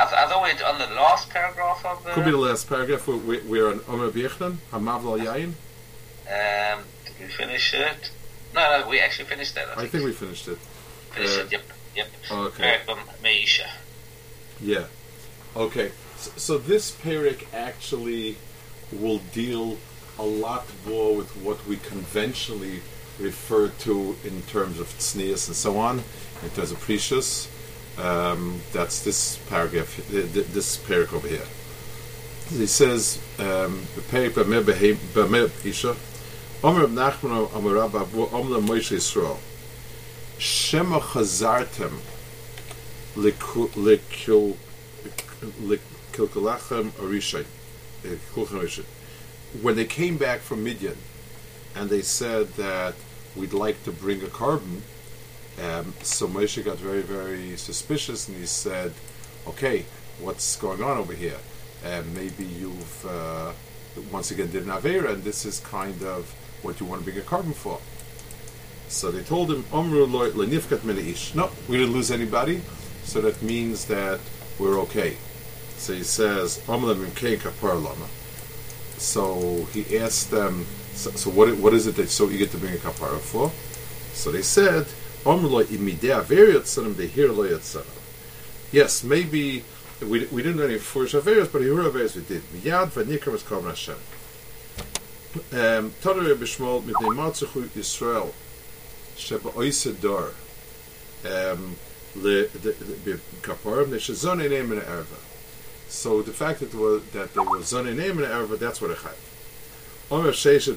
I thought we're on the last paragraph of the... Could be the last paragraph. We're on Omer Bichnan, Hamav Yayin. Did we finish it? No, we actually finished that. I think we finished it. Finished it, yep. Okay. Meisha. Yeah. Okay. So this parak actually will deal a lot more with what we conventionally refer to in terms of tznius and so on, in terms of precious. That's this paragraph, this parak over here. He says, "Parak b'mei Isha, Omer Nachman Omer Rabba Omer Moshe Yisrael, Shema Chazartem Likilkalachem Arishay." When they came back from Midian, and they said that we'd like to bring a carbon, so Moshe got very, very suspicious, and he said, "Okay, what's going on over here? Maybe you've once again did an avera, and this is kind of what you want to bring a carbon for." So they told him, "Omru lo lenifkat min ish." No, we didn't lose anybody, so that means that we're okay. So he says, "Omru mimkei kapar lama." So he asked them, "So what is it that so eager to bring a kapara for?" So they said, yes, maybe we didn't do any foolish averas, but Hira averas we did. Miyad v'nikra was called Hashem. Tadar b'shmol midnei matzuchu Yisrael sheba oisedor kapara neshazon enem and erva. So the fact that they were zon enem and erva, that's what it had. It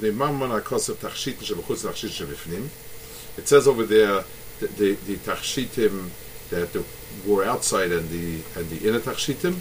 says over there the tachshitim that were outside and the inner tachshitim.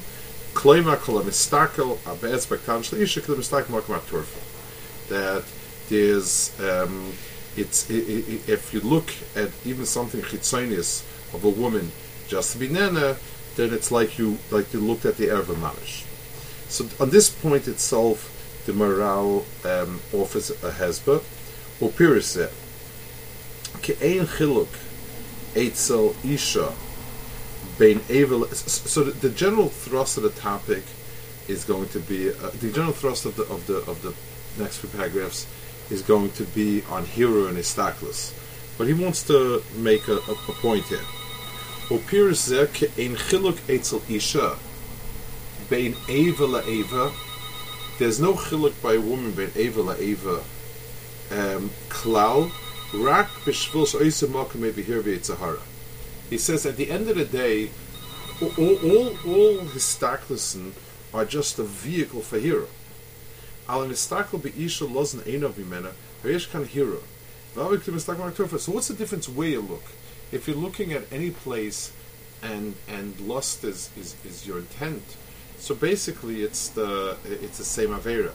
That there's if you look at even something chitzonius of a woman just to be nana, then it's like you looked at the erva mamish. So on this point itself, the Maral offers a hesba, or piris ke'ein chiluk eitzel isha bein evel. So the general thrust of the topic is going to be the general thrust of the next few paragraphs is going to be on Hira and Istaklis, but he wants to make a point here. Or piris ke'ein chiluk eitzel isha bein eva la eva. There's no chiluk by a woman ben eva la eva klal rak b'shvil shoyse makom maybe here v'yitzahara. He says at the end of the day, all histaklisen are just a vehicle for hira. Al histakl be'isha lozen einav v'mena v'yesh kan hira. So what's the difference where you look? If you're looking at any place and lust is your intent, so basically, it's the same avera.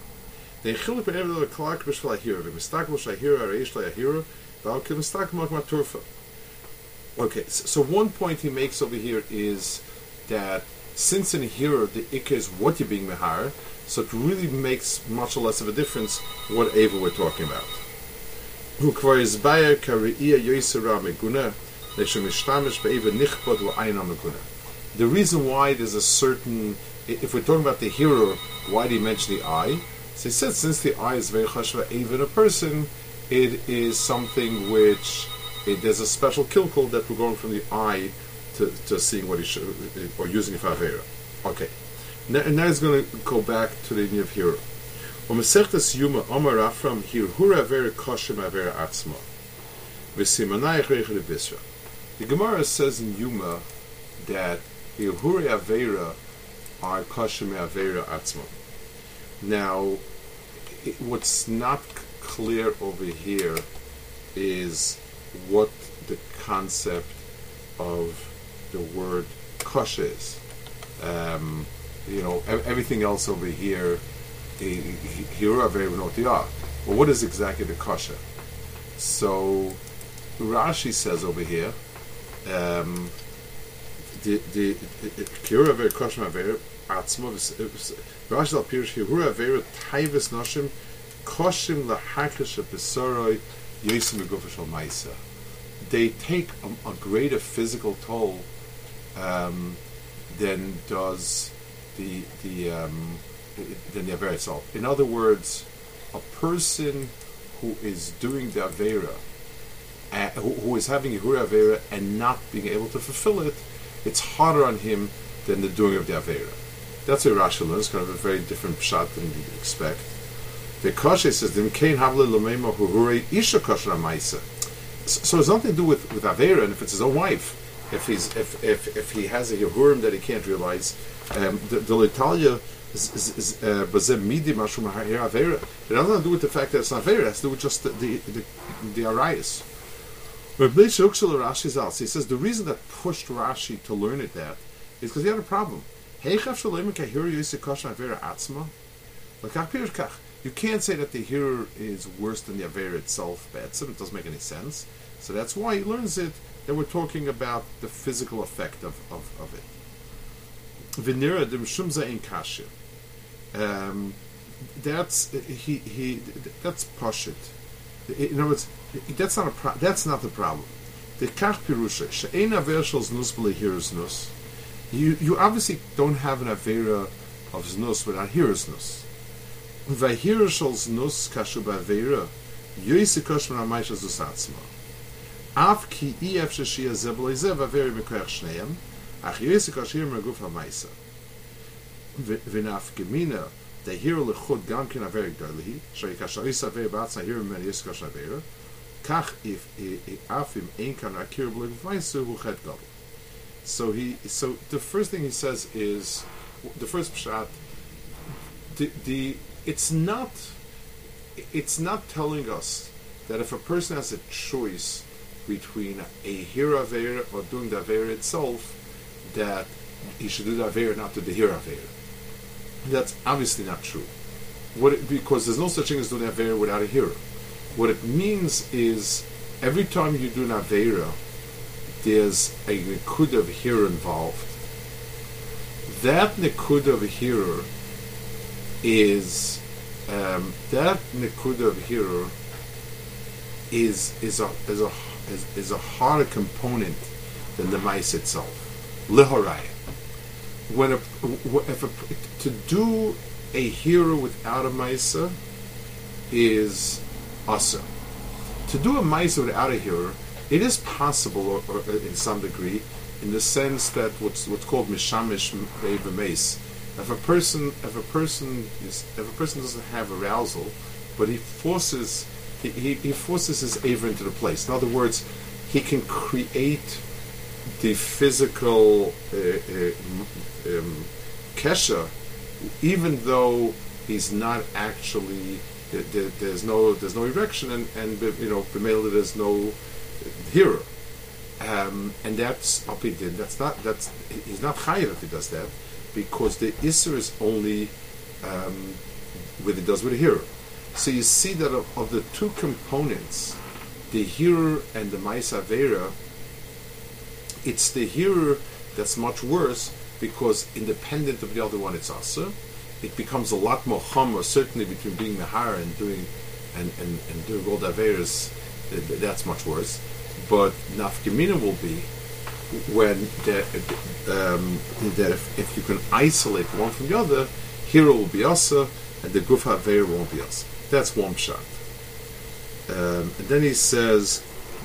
Okay, so one point he makes over here is that since in here the ikka is what you're being mehar, so it really makes much less of a difference what ava we're talking about. The reason why there's a certain, if we're talking about the hero, why do you mention the eye? So he said, since the eye is very chashva, even a person, it is something which there's a special kilkul that we're going from the eye to seeing what he should, or using it for avera. Okay, now he's going to go back to the idea of hero. Yuma Omar Afram Hirhura Avera Koshem Avera Atzma. The Gemara says in Yuma that Hirhura Avera are Koshem Avera Atzma. Now, what's not clear over here is what the concept of the word kosher is. Everything else over here, Hirhura Avera know what they are. Well, what is exactly the kosher? So, Rashi says over here, the Hirhura Avera Koshem Avera Atzma. Rashi al Pirush Hirhura Avera Taivas Noshim Koshem LaHakasha Besoroi Yosim Megufa Shal Maisa. They take a greater physical toll than does the than the Avera itself. In other words, a person who is doing the Avera, who is having a Hura Avera and not being able to fulfill it, it's harder on him than the doing of the Avera. That's what Rashi learns, kind of a very different pshat than you'd expect. The Kasha says, "Dim kein havle lomeima huhure isha kosher amaisa." So it's nothing to do with Avera, and if it's his own wife, if he has a Yehurim that he can't realize, the L'Italia is bazeh midi mashu mahir Avera. It has nothing to do with the fact that it's not Avera. It has to do with just the Arias. But Rashi Zal, he says the reason that pushed Rashi to learn it that is because he had a problem. You can't say that the hearer is worse than the Avera itself. It doesn't make any sense. So that's why he learns it, that we're talking about the physical effect of it. Venira dem shumza in kasha. That's pashit. In other words, that's not the problem. The kach pirusha she'ein Avera shel znus b'le hearers nus. You obviously don't have an Avera of znus without hearers nus. V'hearer shel znus kashu b'Avera yoyse kosh min ha'maisha zus atzma. Af ki ef sheshia ze b'le ze v'Avera mikoyach shneim ach yoyse kosh hier meguf ha'maisa. V'naf gemina the hearer lechud gam ken Avera gdolihi shei kasharis Avera b'atzma hearer men yoyse kosh Avera kach if afim ein kan akir b'le v'maisu hu chet gadol. So the first thing he says is the first pshat. It's not telling us that if a person has a choice between a hira avera or doing the avera itself, that he should do the avera, not do the hira avera. That's obviously not true. Because there's no such thing as doing the avera without a hira. What it means is every time you do an avera, there's a nikud of hira involved. That nikud of hira is a harder component than the mice itself. Lehorai. To do a hira without a maisa is asa. To do a maisa without a hira, it is possible, or in some degree, in the sense that what's called mishamish be'evameis. If a person doesn't have arousal, but he forces his aver into the place. In other words, he can create the physical kesha, even though he's not actually there's no erection and b'meila there's no hira, and that's opidin. He's not chayiv if he does that, because the Isser is only what it does with the Hira. So you see that of the two components, the Hira and the Maisa Avera, it's the Hira that's much worse because independent of the other one, it's Asa. It becomes a lot more chomer, certainly between being Nahara and doing all the Averas, that's much worse. But Nafkamina will be when that if you can isolate one from the other, hero will be asa and the guf haveir won't be asa. That's one shot. And then he says,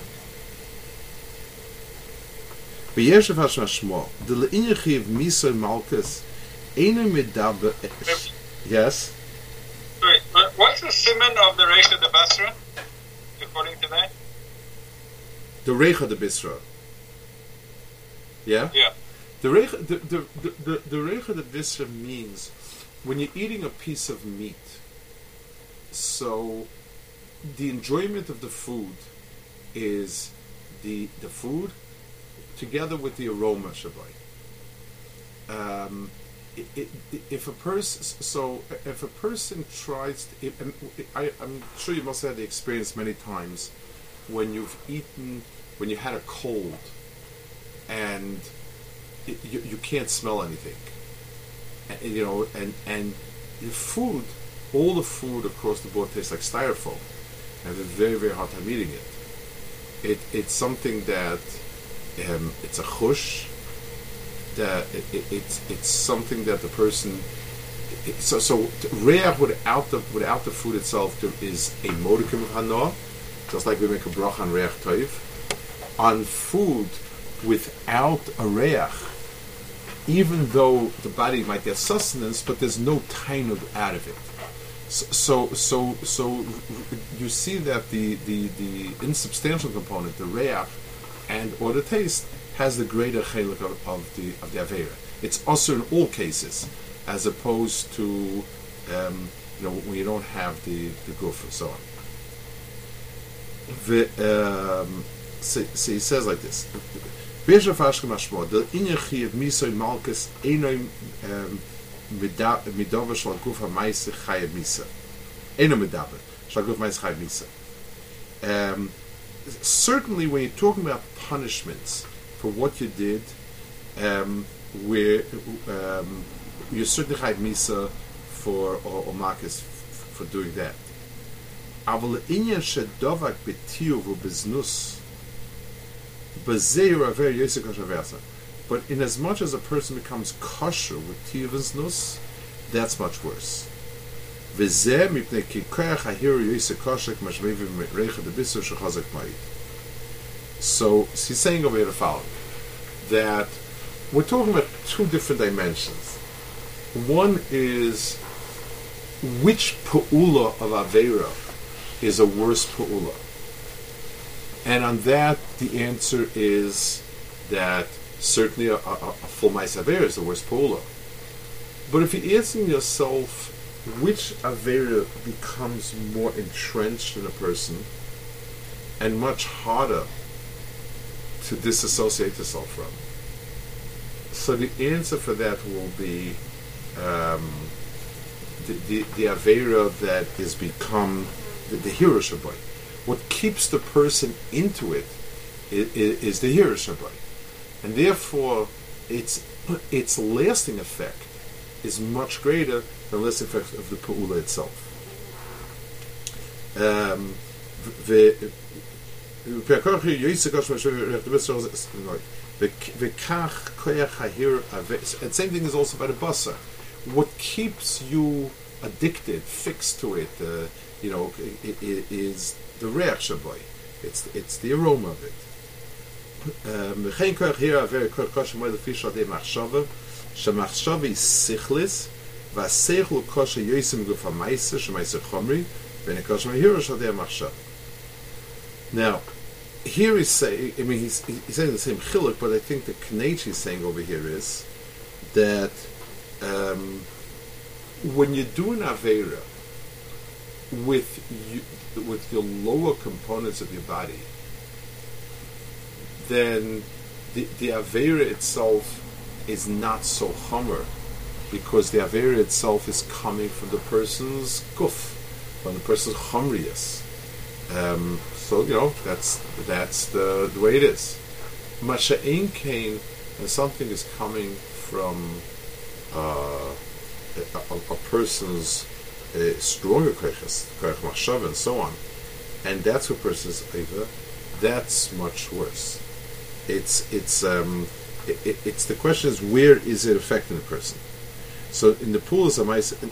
"V'yeshev hashmashmo the leinyechiv misoy malchus ena medaber." Yes. Sorry, what's the siman of the Recha de Basra, according to that? The Recha de Basra. Yeah? Yeah. The Recha de Basra means when you're eating a piece of meat, so the enjoyment of the food is the food together with the aroma shabai. If a person tries to, I'm sure you must have had the experience many times when you had a cold and you can't smell anything, and the food, all the food across the board tastes like styrofoam. I have a very, very hard time eating it. It's something that it's a chush, it's something that the person. So reach without the food itself, there is a modicum of hana, just like we make a bracha on reach toiv. On food without a reach, even though the body might get sustenance, but there's no tainug out of it. So you see that the insubstantial component, the reach, and or the taste, has the greater chelik of the avera. It's also in all cases, as opposed to when you don't have the goof and so on. So he says like this: the inyan chiyav misoy malchus enoy midavar shel guf ha'maisa chayav misa. Eno midavar shel guf ha'maisa chayav misa. Certainly, when you're talking about punishments for what you did, where you certainly chayav misa for or malchus for doing that. Aval inyan shedovak b'tiyuv u'beznus. But in as much as a person becomes kosher with tiyuv and znus, that's much worse. So he's saying over here the following, that we're talking about two different dimensions. One is which pu'ula of Aveira is a worse pu'ula. And on that, the answer is that certainly a full Ma'is Avera is the worst Pa'ula. But if you're asking yourself which Avera becomes more entrenched in a person and much harder to disassociate yourself from, so the answer for that will be the Avera that is become the hero Shabbai. What keeps the person into it is the hero Shabbai. And therefore, its lasting effect is much greater than the lasting effect of the Pa'ula itself. And same thing is also by the Basar. What keeps you addicted, fixed to it, is the reach shaboy. It's the aroma of it. Now, here he's saying, he's saying the same chiluk, but I think the knech he's saying over here is that when you do an Aveira with your lower components of your body, then the Aveira itself is not so chomer, because the Aveira itself is coming from the person's guf, from the person's chomrius. So that's the way it is. Masha'in came, and something is coming from a person's stronger koiches, koich machshav, and so on, and that's what person's over. That's much worse. It's the question is, where is it affecting the person? So in the pool is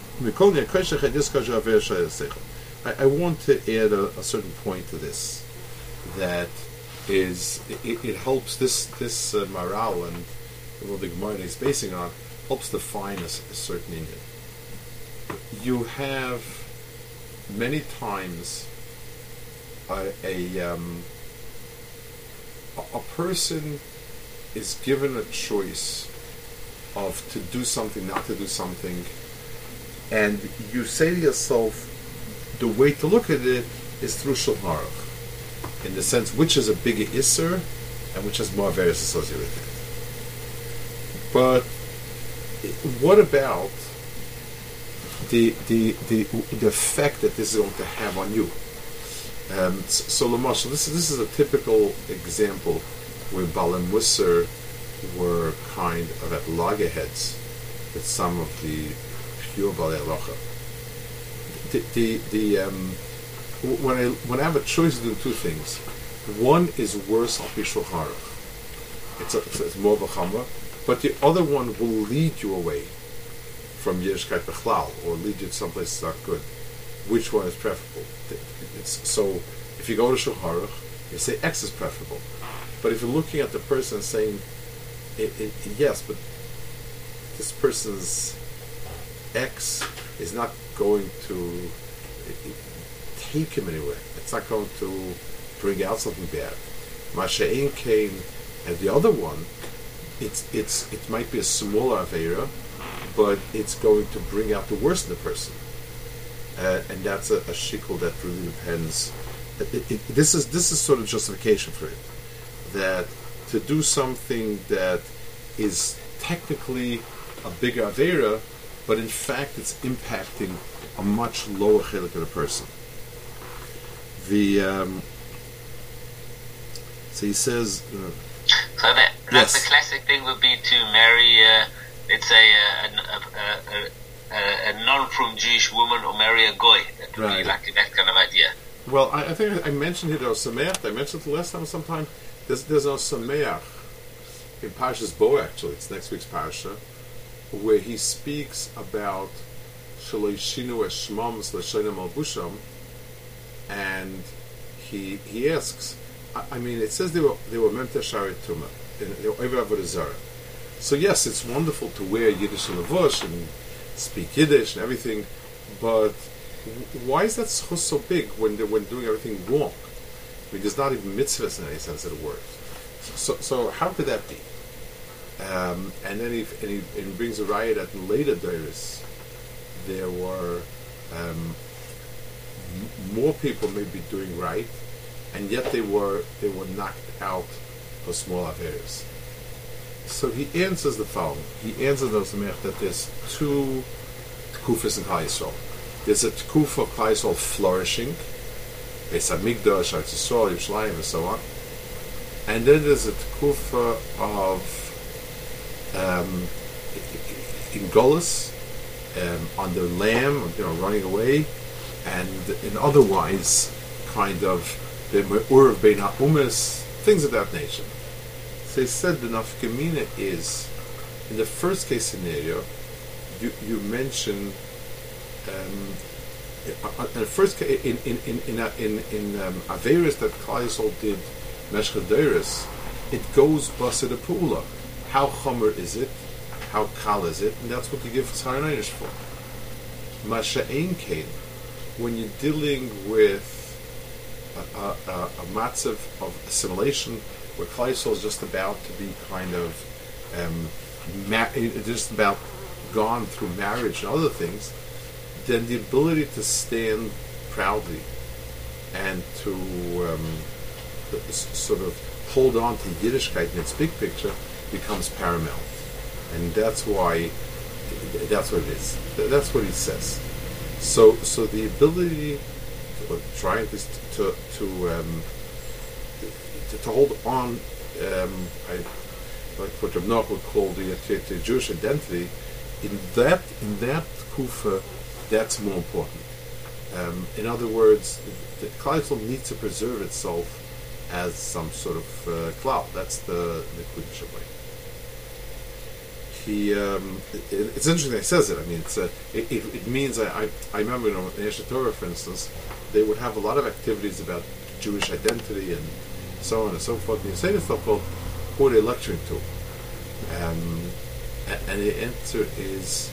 I want to add a certain point to this, that is it helps this morale and what the Gemara is basing on helps define a certain Indian. You have many times a person is given a choice of to do something, not to do something, and you say to yourself, the way to look at it is through Shulchan Aruch, in the sense which is a bigger Isser and which has more various associated with it. But what about the effect that this is going to have on you? So Lamash, this is a typical example where Baal Musar were kind of at loggerheads with some of the pure Balei Halacha. When I have a choice to do two things, one is worse al pi Shulchan Aruch. It's more of a chumrah, But the other one will lead you away from Yiddishkeit Bechlal, or lead you to someplace that's not good. Which one is preferable? So if you go to Shulchan Aruch, you say X is preferable. But if you're looking at the person and saying, yes, but this person's X is not going to take him anywhere. It's not going to bring out something bad. Masha'in came, and the other one, it might be a smaller Aveira, but it's going to bring out the worst in the person. And that's a shikul that really depends. This is sort of justification for it. That to do something that is technically a bigger Aveira, but in fact it's impacting a much lower chelik of the person. So he says. So that's the classic thing would be to marry, let's say, a non-from Jewish woman, or marry a goy. That would be like that kind of idea. Well, I think I mentioned it, or Sameach. I mentioned it the last time sometime. There's no Sameach in Parshas Bo, actually. It's next week's Parsha, where he speaks about Shelo Yishinu es Shmam L'Shonim Malbusham, and he asks. I mean, it says they were Memter Shari Tuma, they were Oivei Avodah Zarah. So yes, it's wonderful to wear Yiddish levush and speak Yiddish and everything, but why is that so big when doing everything wrong? I mean, there's not even mitzvahs in any sense of the word. So how could that be? And then he brings a riot that in later days there were more people maybe doing right, and yet they were knocked out for small affairs. So he answers the following. He answers that there's two Tkufas in Klal Yisrael. There's a Tkufa of Klal Yisrael flourishing, Beis Hamikdash, Eretz Yisrael, Yerushalayim, and so on. And then there's a Tkufa of in Golus, on their lamb, running away, and in otherwise kind of the Me'ur of Bein HaUmas, things of that nature. So he said the nafkamina is, in the first case scenario, you mention in the first case in Averis that Klal Yisrael did Meshcha Deiros, it goes Basa de Pula. How chomer is it? How kal is it? And that's what you give Tzarnainish for. Masha'ein Kain, when you're dealing with a matzav of assimilation, where Klal Yisrael is just about to be kind of just about gone through marriage and other things, then the ability to stand proudly and to sort of hold on to Yiddishkeit in its big picture becomes paramount, and that's what it is. That's what he says. So the ability, or trying to hold on, like what Rav Noach would call the Jewish identity, in that kufa, that's more important. In other words, the Klal Yisrael needs to preserve itself as some sort of cloud. That's the Nekudah Shabbat. It's interesting that he says it. I mean, it means I remember in Yeshiva Torah, for instance, they would have a lot of activities about Jewish identity and so on and so forth. And you say to yourself, well, who are they lecturing to? And the answer is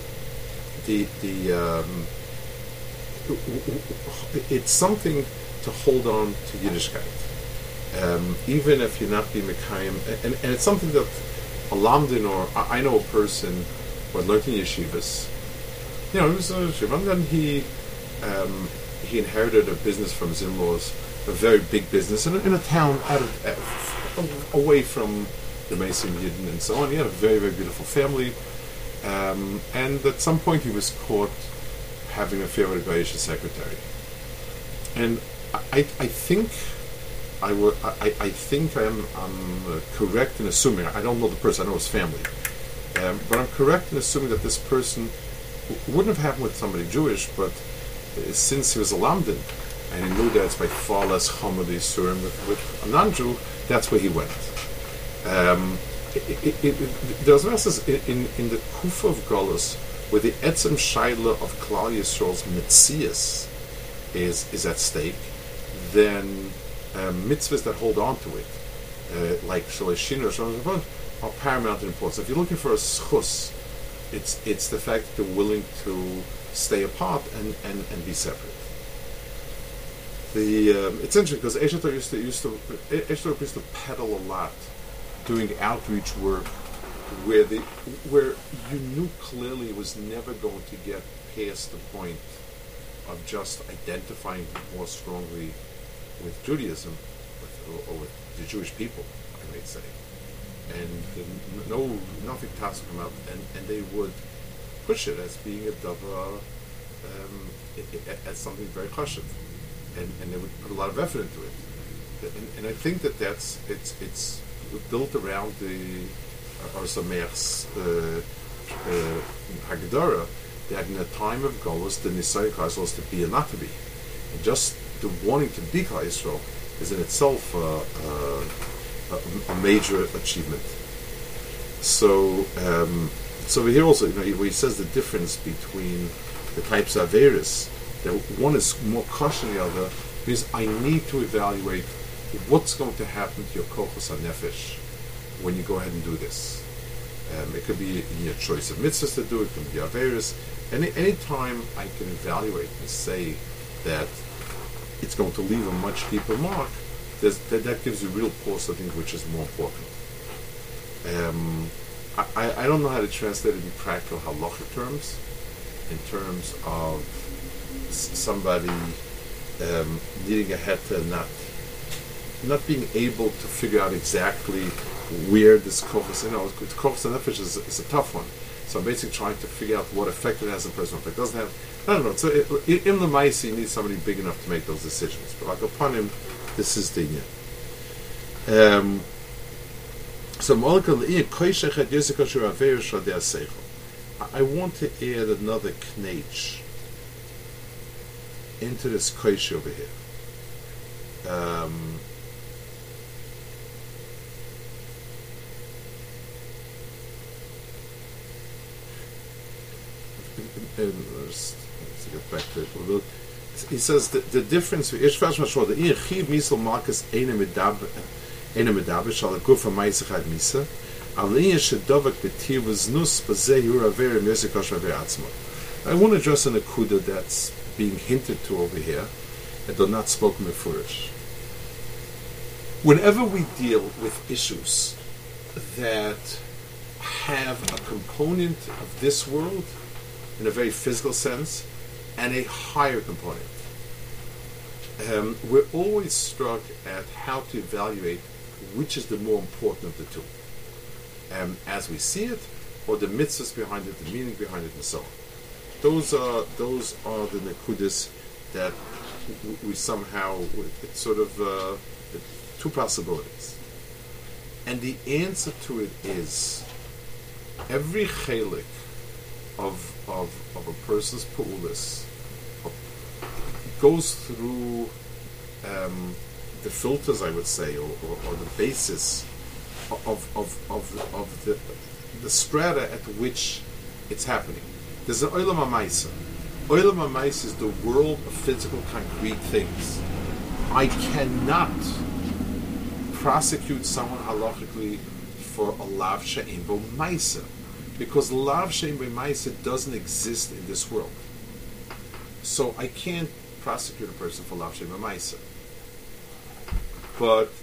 it's something to hold on to Yiddishkeit, even if you're not being Mekayim, and it's something that a Lamdin, or I know a person who had learned in yeshivas. He was a yeshiva, and then he inherited a business from his in-laws, a very big business in a town away from the Mason Yidden and so on. He had a very, very beautiful family, and at some point he was caught having an affair with a Goyish secretary. And I think I'm correct in assuming, I don't know the person, I know his family, but I'm correct in assuming that this person wouldn't have happened with somebody Jewish, but since he was a Lamdin, and he knew that it's by far less Hamad Yisurim with a non-Jew, that's where he went. there's verses in the Kufa of Golos where the Etzem Shaila of Klal Yisrael's Metzias is at stake, then mitzvahs that hold on to it, like Shalashina or Shalashina, are paramount in importance. If you're looking for a schus, it's the fact that they're willing to stay apart and be separate. It's interesting because Eish HaTorah used to peddle a lot, doing outreach work where you knew clearly it was never going to get past the point of just identifying more strongly with Judaism or with the Jewish people, I might say, and nothing talks come up, and they would push it as being a davar, as something very chashuv, and they would put a lot of effort into it, and I think it's built around the Or Sameach's Haggadah, that in a time of Golus, the Nisai Klal is to be and not to be. And just the wanting to be Klal Yisrael is in itself a major achievement. So here also, where he says the difference between the types of Averis, that one is more caution than the other, is I need to evaluate what's going to happen to your Kochos HaNefesh when you go ahead and do this. It could be in your choice of mitzvahs to do it, can be Averis. Any time I can evaluate and say that it's going to leave a much deeper mark, that gives you real pause, I think, which is more important. I don't know how to translate it in practical halachic terms, in terms of somebody needing a heta, not being able to figure out exactly where this kochos, kochos nefesh is a tough one. So I'm basically trying to figure out what effect it has on personal effect. It doesn't have, I don't know. So in the mice, you need somebody big enough to make those decisions. But like upon him, this is the inyan. So I want to add another knech into this koish over here. Let's get back to it a little. He says the difference the chiv misel marcus ene medaber shall go from meisachad misa aliyah shedovak betir v'znus b'zeh yura very musikosh v'atzma. I want to address an akuda that's being hinted to over here and though not spoken mefurish. Whenever we deal with issues that have a component of this world in a very physical sense, and a higher component. We're always struck at how to evaluate which is the more important of the two, as we see it, or the mitzvahs behind it, the meaning behind it, and so on. Those are the nekudas that we somehow, it's sort of two possibilities. And the answer to it is every chelik of a person's pu'ulis goes through the filters, I would say, or the basis of the strata at which it's happening. There's an olam ha'maisa. Olam ha'maisa is the world of physical, concrete things. I cannot prosecute someone halachically for a lav she'ein bo maisa, because lav she'ein bo maisa doesn't exist in this world. So I can't prosecute a person for lav she'ein bo maisa. But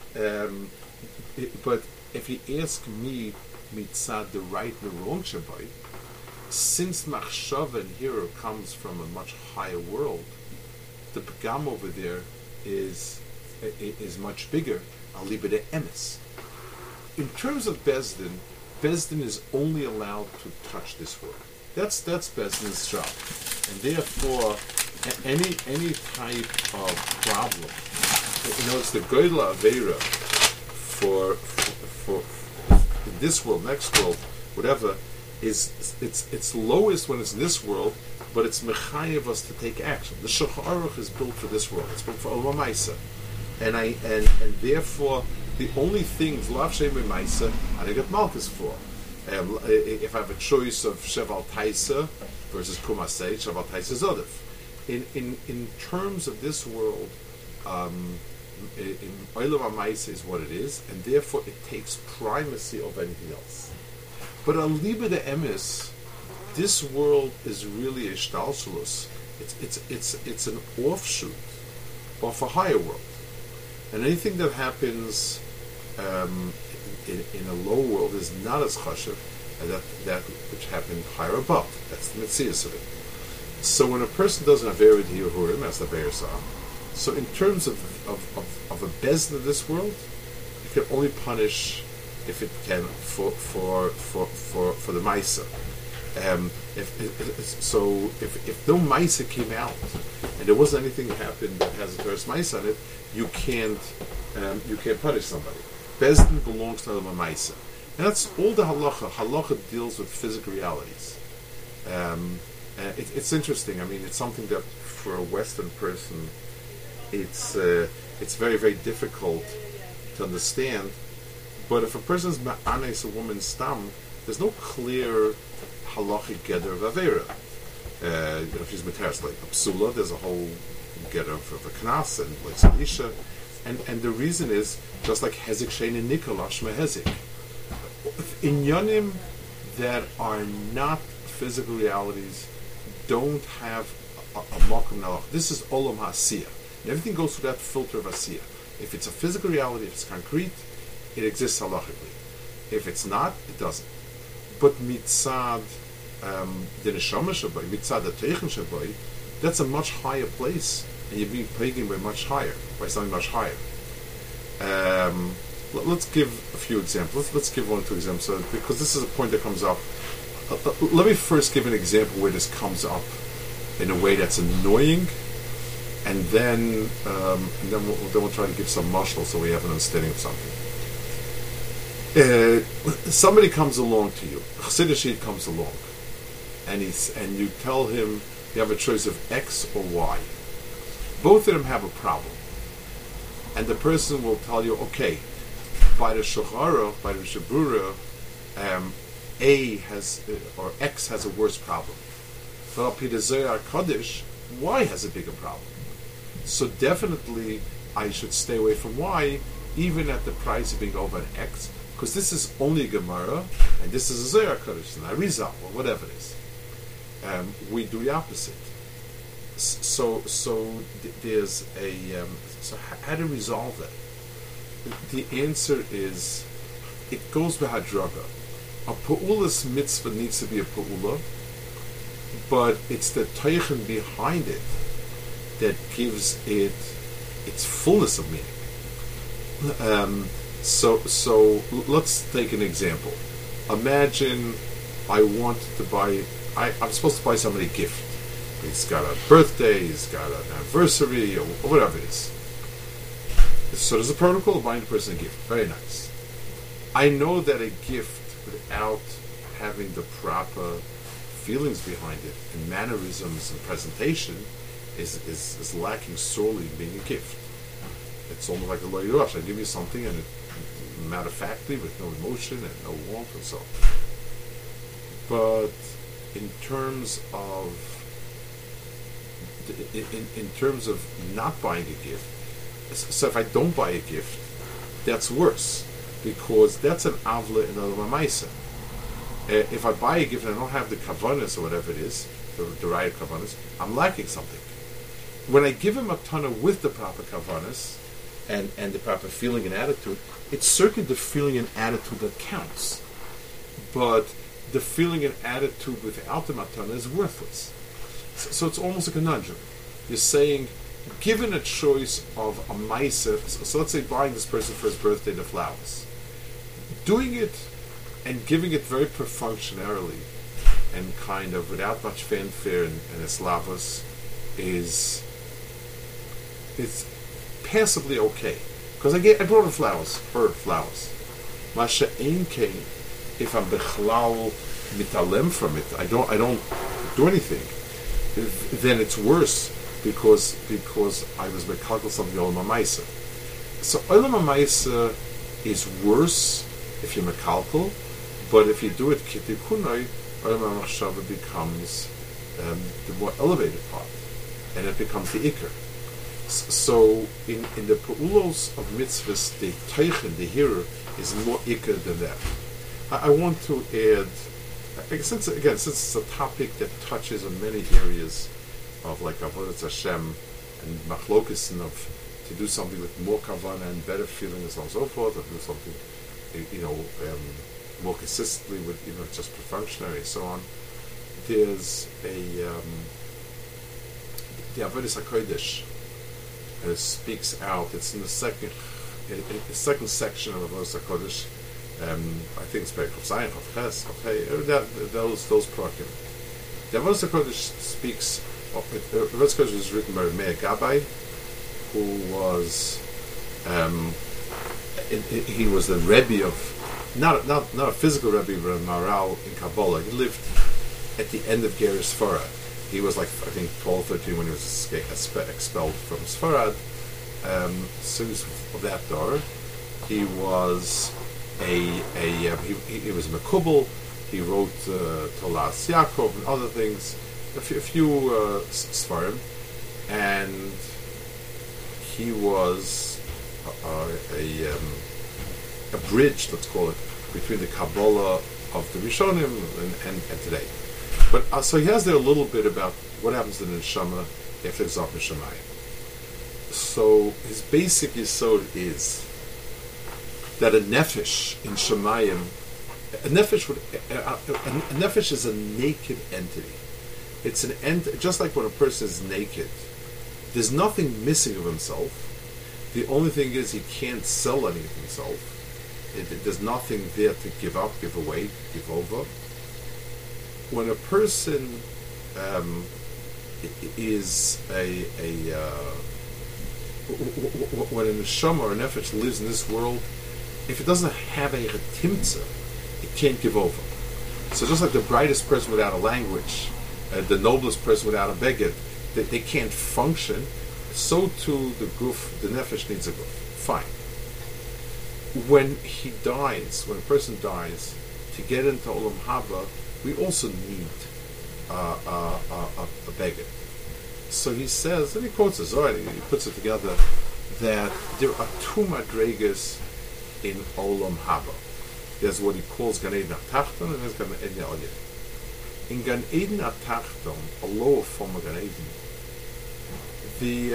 if you ask me mitzad the right and the wrong shabai, since machshava and hero comes from a much higher world, the pagam over there is much bigger. I'll leave it at emes. In terms of Bezdin is only allowed to touch this world. That's Bezdin's job, and therefore any type of problem, it's the goyla avera for this world, next world, whatever, is it's lowest when it's in this world, but it's mechayev us to take action. The Shulchan Aruch is built for this world. It's built for Olam Maisa. And therefore The only things lav shem b'maisa I get malchus for. If I have a choice of sheval taisa versus kumasei, sheval taisa is odif. In terms of this world, in olam ha'maisa is what it is, and therefore it takes primacy over anything else. But al liba de emes, this world is really a shtalshelus. It's an offshoot of a higher world, and anything that happens in a low world is not as chashuv as that which happened higher above. That's the mitzias of it. So when a person does an averid hiyahurim, as the Be'er saw, so in terms of a bezdin of this world, it can only punish if it can for the Maisa. If no Maisa came out and there wasn't anything that happened that has a first Maisa on it, you can't punish somebody. Bezdin belongs to the Maisa, and that's all the halacha. Halacha deals with physical realities. It's interesting. I mean, it's something that for a Western person, it's very, very difficult to understand. But if a person's ma'anes a woman's stam, there's no clear halachic gather of avera. If she's materas like a psula, there's a whole gather of a knas and like salisha, and the reason is just like hezek shein and nikolash hezek. Inyanim that are not physical realities don't have a makom nalach. This is olam ha'asiyah. And everything goes through that filter of asiyah. If it's a physical reality, if it's concrete, it exists halachically. If it's not, it doesn't. But mitzad the neshama shabai, mitzad the teichen shabai, that's a much higher place, and you're being pagan by something much higher. Let's give a few examples. Let's give one or two examples, because this is a point that comes up. Let me first give an example where this comes up in a way that's annoying, and then we'll try to give some mashal so we have an understanding of something. Somebody comes along to you, Chassidish Yid comes along, and you tell him you have a choice of X or Y. Both of them have a problem, and the person will tell you, okay, by the Shochara, by the Shabura, A has or X has a worse problem. But up the Zohar Kodesh, Y has a bigger problem. So definitely, I should stay away from Y, even at the price of being over an X, because this is only a Gemara, and this is a Zohar Kodesh, an Arizal, or whatever it is. We do the opposite. So there's a. So how to resolve that? The answer is, it goes by hadraga. A pu'ula's mitzvah needs to be a pu'ula, but it's the teichen behind it that gives it its fullness of meaning. So let's take an example. Imagine I'm supposed to buy somebody a gift. He's got a birthday, he's got an anniversary, or whatever it is. So there's a protocol of buying the person a gift. Very nice. I know that a gift without having the proper feelings behind it and mannerisms and presentation is lacking sorely in being a gift. It's almost like a lo yirush. I give you something and matter of factly with no emotion and no warmth and so on. But in terms of not buying a gift, so if I don't buy a gift, that's worse, because that's an avla in olam ha'maisa. If I buy a gift and I don't have the kavanas or whatever it is, the right kavanas, I'm lacking something. When I give him a tana with the proper kavanas and the proper feeling and attitude, it's certainly the feeling and attitude that counts. But the feeling and attitude without the matana is worthless. So it's almost a conundrum. You're saying, given a choice of a maisa, so let's say buying this person for his birthday the flowers, doing it and giving it very perfunctorily and kind of without much fanfare and eslavos it's passably okay, because I brought her flowers. Masha ein kain, if I'm bechlal mitalem from it, I don't do anything, then it's worse, because I was mekalkel something olam ha'maisa. So olam ha'maisa is worse if you're mekalkel, but if you do it kitikunai, Olam HaMachshava becomes the more elevated part, and it becomes the ikar. So in the peulos of mitzvahs, the teichen, the hearer, is more ikar than that. I want to add, since it's a topic that touches on many areas of like avodas Hashem and machlokes, and of to do something with more kavanah and better feeling and so on and so forth, or do something, more consistently with just functionary and so on. There's the avodas hakodesh. It speaks out. It's in the second section of avodas hakodesh. I think it's Perikov Zayin, Chav Ches, Chav Hey, those prakim. The avodas hakodesh speaks. Avodas hakodesh was written by Meir Gabbai, who was he was the Rebbe of not a physical Rebbe, but a Maral in Kabbalah. He lived at the end of Geras Sfarad. He was like, I think, 12, 13 when he was expelled from Sfarad. So he was of that door. He was he was a Mekubal. He wrote Tolas Yaakov and other things, a few Sfarim, and he was a bridge, let's call it, between the Kabbalah of the Rishonim and today. But so he has there a little bit about what happens to the neshama after it's off Neshamayim. So his basic yesod is that a nefesh in Shemayim, a nefesh is a naked entity. It's just like when a person is naked. There's nothing missing of himself. The only thing is he can't sell any of himself. There's nothing there to give up, give away, give over. When a person is when a neshama or a nefesh lives in this world, if it doesn't have a timtza, it can't give over. So just like the brightest person without a language, the noblest person without a beged, they can't function. So too the guf, the nefesh needs a guf. Fine. When he dies, when a person dies, to get into Olam Haba, we also need a beged. So he says, and he quotes the Zohar, he puts it together, that there are two madregas in Olam Haba. There's what he calls Gan Eden HaTachton, and there's Gan Eden HaElyon. In Gan Eden HaTachton, a lower form of Gan Eden, the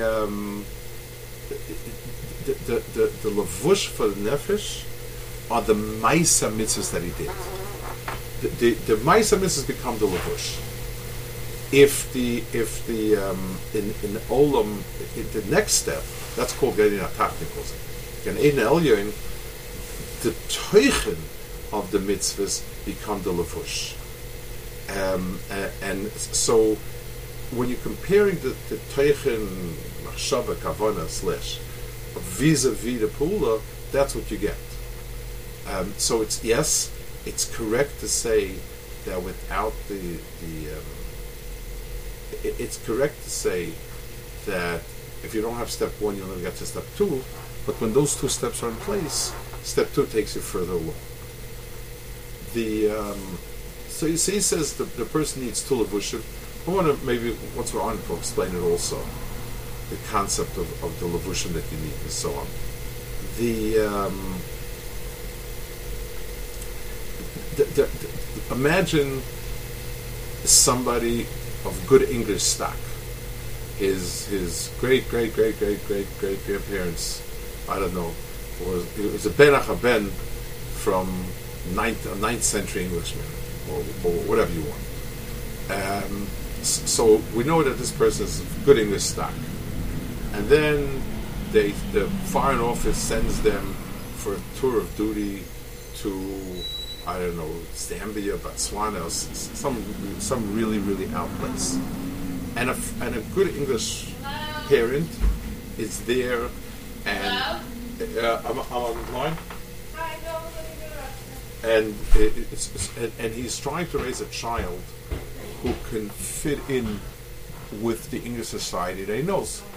lavush for the nefesh are the Maisa mitzvahs that he did. The Maisa mitzvahs become the lavush. If the in Olam, the next step, that's called Gan Eden HaTachton. Gan Eden HaElyon, the teichen of the mitzvahs become the lavush. And so when you're comparing the teichen, machshava, kavana, / vis-a-vis the pula, that's what you get. So it's correct to say that without it's correct to say that if you don't have step 1, you'll never get to step 2. But when those 2 steps are in place, step 2 takes you further along. So he says the person needs 2 levushim. I want to maybe once we're on to explain it also, the concept of the levushim that you need and so on. Imagine somebody of good English stock. His great grandparents, I don't know, it was a Ben Achaben from 9th century Englishman, or whatever you want. So we know that this person is good English stock, and then the foreign office sends them for a tour of duty to, I don't know, Zambia, Botswana, or some really out place, and a good English parent is there, and I'm online. And and he's trying to raise a child who can fit in with the English society that he knows.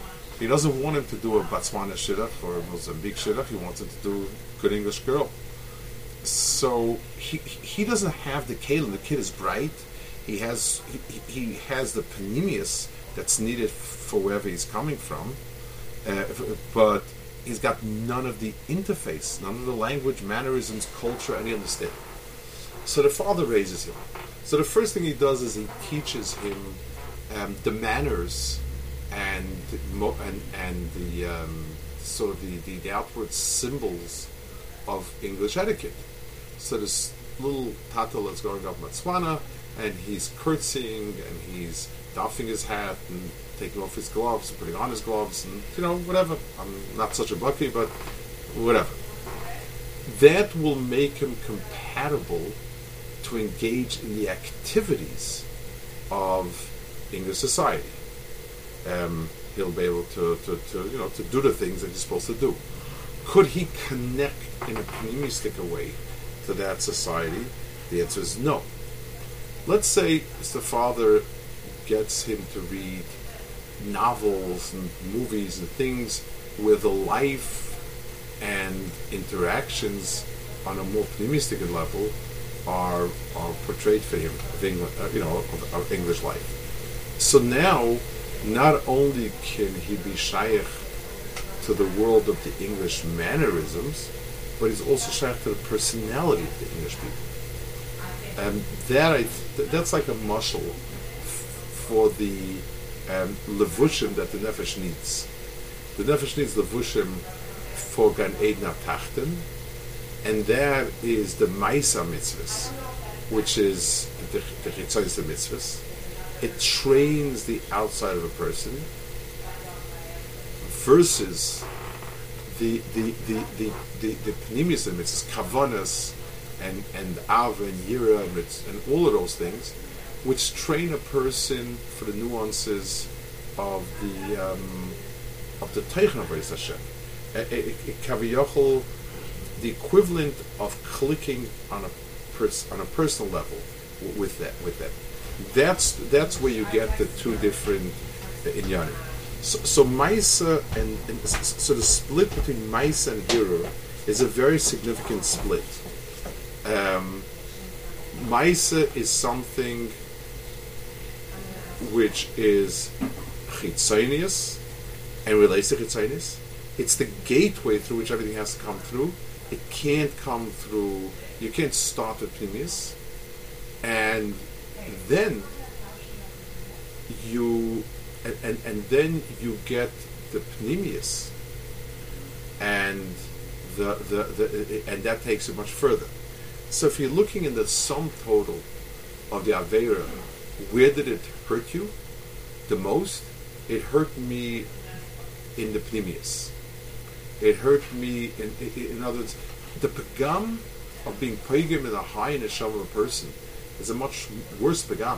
He doesn't want him to do a Botswana shidduch or a Mozambique shidduch. He wants him to do a good English girl. So he doesn't have the kalim. The kid is bright. He has the panemius that's needed for wherever he's coming from, but he's got none of the interface, none of the language, mannerisms, culture, any understanding. So the father raises him. So the first thing he does is he teaches him the manners and the sort of the outward symbols of English etiquette. So this little tatel that's growing up in Botswana, and he's curtsying and he's doffing his hat and taking off his gloves and putting on his gloves and whatever. I'm not such a bucky, but whatever. That will make him compatible to engage in the activities of English society. He'll be able to do the things that he's supposed to do. Could he connect in a pneumistic way to that society? The answer is no. Let's say the father gets him to read novels and movies and things where the life and interactions on a more pneumistic level are portrayed for him of English life. So now, not only can he be shaykh to the world of the English mannerisms, but he's also shaykh to the personality of the English people. And that's like a muscle for the levushim that the nefesh needs. The nefesh needs levushim for Gan Eden Tachten, and that is the Maisa mitzvahs, which is the Chitzos mitzvahs. It trains the outside of a person versus the pneumius mitzvahs, kavanas, and Ava and Yira and all of those things, which train a person for the nuances of the Teichen of Eis Hashem. Kaviyachol, the equivalent of clicking on a personal level with that. That's where you get the two different inyanim. So Maisa and so the split between Maisa and Hira is a very significant split. Maisa is something which is chitzonius and relates to chitzonius. It's the gateway through which everything has to come through. It can't come through. You can't start with pneumius, and then you then you get the pneumius, and and that takes it much further. So if you're looking in the sum total of the Aveira, where did it hurt you the most? It hurt me in the pneumius. It hurt me in other words, the pagam of being pagan in a high neshama of a person is a much worse pagam.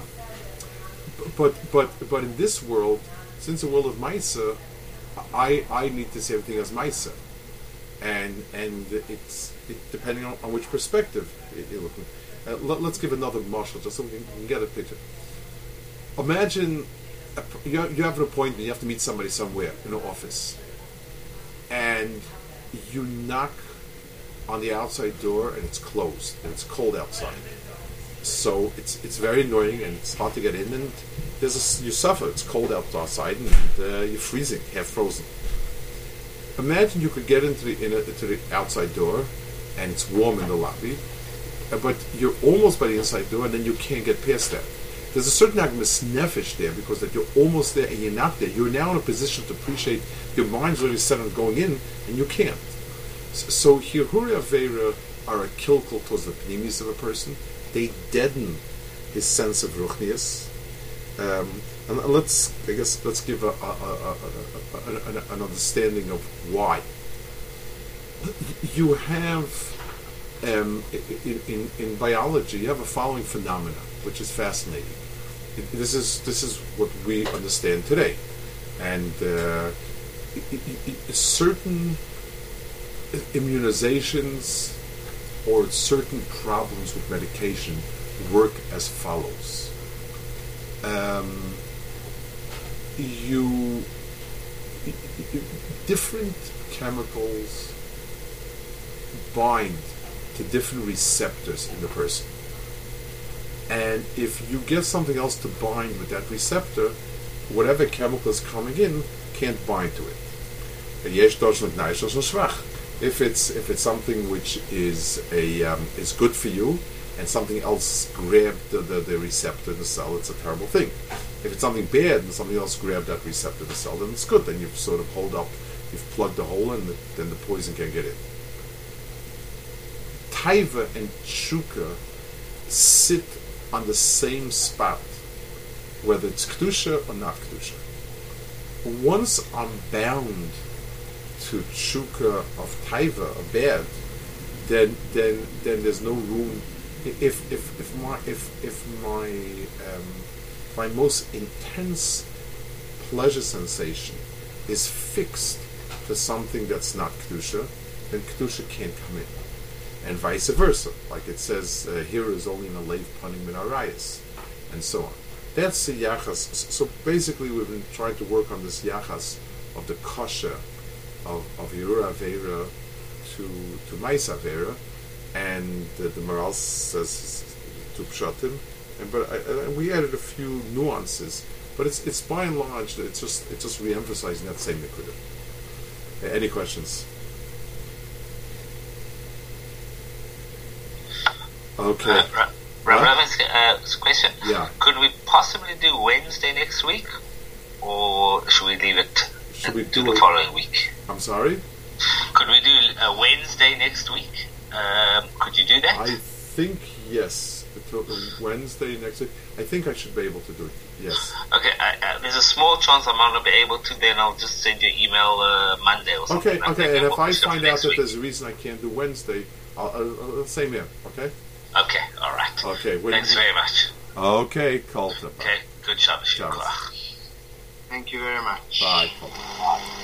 But in this world, since the world of Maisa, I need to see everything as Maisa. And it's depending on which perspective you're looking. Let's give another marshal just so we can get a picture. Imagine you have an appointment, you have to meet somebody somewhere in an office, and you knock on the outside door and it's closed and it's cold outside. So it's very annoying and it's hard to get in, and you suffer. It's cold outside and you're freezing, half frozen. Imagine you could get into the outside door and it's warm in the lobby, but you're almost by the inside door and then you can't get past that. There's a certain agmas nefesh there because that you're almost there and you're not there. You're now in a position to appreciate. Your mind's already set on going in and you can't. So Hirhuri Aveira are a kilkel towards the pnimis of a person. They deaden his sense of ruchnius. And let's give an understanding of why. You have in biology, you have a following phenomena, which is fascinating. This is what we understand today, and certain immunizations or certain problems with medication work as follows. different chemicals bind to different receptors in the person. And if you get something else to bind with that receptor, whatever chemical is coming in can't bind to it. If it's something which is is good for you, and something else grabbed the receptor in the cell, it's a terrible thing. If it's something bad and something else grabbed that receptor in the cell, then it's good. Then you've sort of you've plugged the hole, and then the poison can get in. Taiva and Tshuka sit on the same spot, whether it's Kedusha or not Kedusha. Once I'm bound to Tshuka of Taiva, or bad, then there's no room. If my most intense pleasure sensation is fixed to something that's not Kedusha, then Kedusha can't come in. And vice versa. Like it says, here is only in a leiv panim min arayis, and so on. That's the yachas. So basically we've been trying to work on this yachas of the kasha of Yerura Avera to Mais Avera, and the Maral says to Pshatim, but we added a few nuances, but it's by and large it's just re-emphasizing that same nikuda. Any questions? Okay. Raven's question. Yeah. Could we possibly do Wednesday next week, or should we leave it do the following week? I'm sorry? Could we do a Wednesday next week? Could you do that? I think yes. Wednesday next week. I think I should be able to do it. Yes. Okay. There's a small chance I'm not going to be able to. Then I'll just send you an email Monday or something. Okay. And if I find out that there's a reason I can't do Wednesday, I'll same here. Okay. Okay. All right. Okay. Thanks very much. Okay. Call. Okay. Good Shabbos. Shabbos. Thank you very much. Bye.